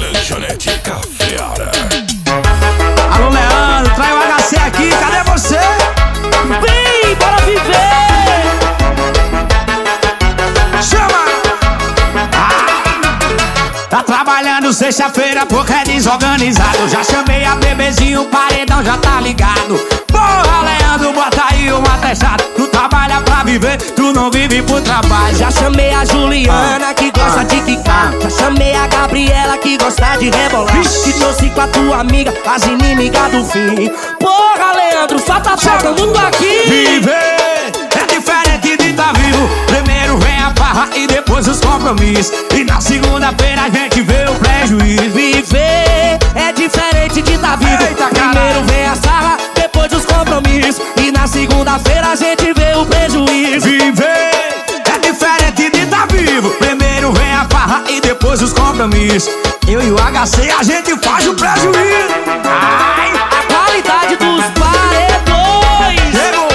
Lanchonete Cafeara. Alô, Leandro, trai o HC aqui, cadê você? Vem, bora viver! Chama! Tá trabalhando sexta-feira porque é desorganizado. Já chamei a bebezinho, o paredão já tá ligado. Porra, Leandro, bota aí um atestado. Tu trabalha pra viver, tu não vive pro trabalho. Já chamei a Juliana que gosta de quicar. Já chamei a Gabriela que gosta de rebolar. Que trouxe com a tua amiga as inimigas do fim. Porra, Leandro, só tá faltando tu aqui. Viver é diferente de tá vivo. Primeiro vem a farra e depois os compromissos. E na segunda-feira a gente vê o prejuízo. Viver é diferente de tá vivo. Eita, primeiro vem a sarra, depois os compromissos. E na segunda-feira a gente vê o prejuízo. Viver é diferente de tá vivo. Primeiro vem a farra e depois os compromissos. Eu e o HC a gente faz o prejuízo. Ai, A qualidade dos paredões. chegou.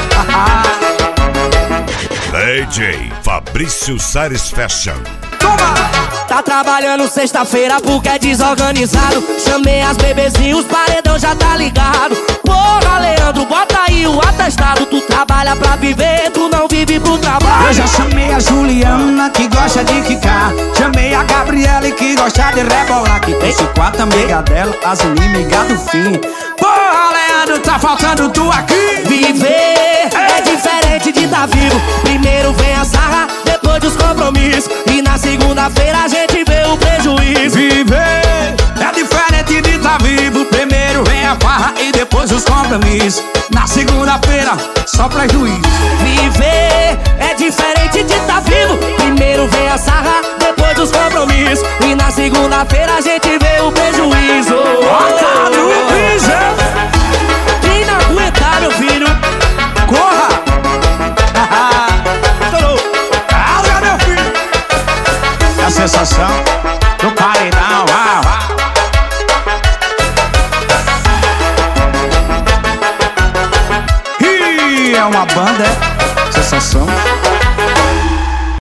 DJ Fabrício Sares Fashion. Toma! Tá trabalhando sexta-feira porque é desorganizado. Chamei as bebezinhos, os paredão já tá ligado. Porra, Leandro, bota aí o atestado. Tu trabalha pra viver, tu não vive pro trabalho. Eu já chamei a Juliana que gosta de quicar. Chamei a Gabriela que gosta de rebolar. Que trouxe quatro amigas dela, as inimigas do fim. Porra, Leandro, tá faltando tu aqui. Viver é diferente de tá vivo. Primeiro vem a sarra, depois os compromissos. E na segunda-feira a gente vê o prejuízo. Viver é diferente de tá vivo. Primeiro vem a farra e depois os compromissos. Na segunda-feira, só prejuízo. Viver é diferente de tá vivo. Primeiro vem a sarra, depois os compromissos. E na segunda-feira a gente vê o prejuízo. Bota no piso. Quem não aguentar, meu filho, Corra! estourou. Olha, meu filho! A sensação do paredão, Ih, é uma banda, é? Sensação